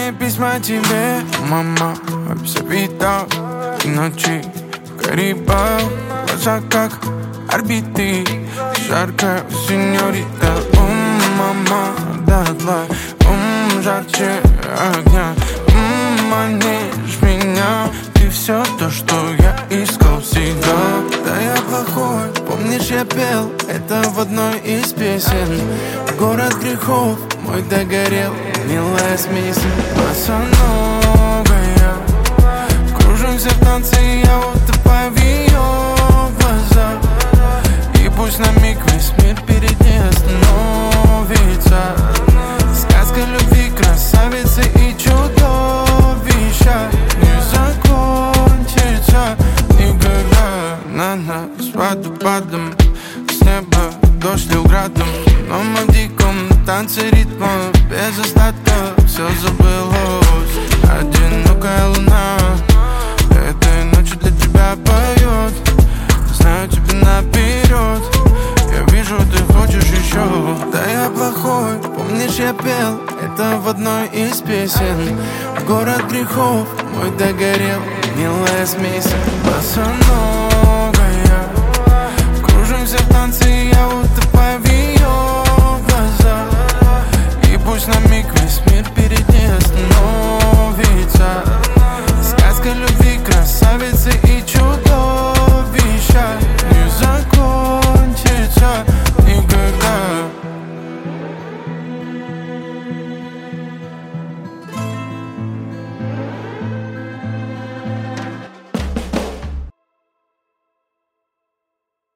мои письма тебе, мама, обзавита и ночи в Карибах. Глаза как орбиты, жаркая сеньорита. Мама, дотла, жарче огня. Манишь меня, ты все то, что я искал всегда. Да я плохой, помнишь, я пел это в одной из песен. Город грехов мой догорел, милая смесь. Босоногая, кружимся в танце, я утопаю в ее глазах. И пусть на миг весь мир перед ней остановится. Сказка любви, красавицы и чудовища не закончится никогда. На нас водопадом с неба дождь лил градом. Но мы в диком танце ритма без остатка. Все забылось, одинокая луна этой ночью для тебя поет. Знаю тебя наперед, я вижу, ты хочешь еще. Да я плохой, помнишь, я пел это в одной из песен. Город грехов мой догорел, милая смесь. Босоногая,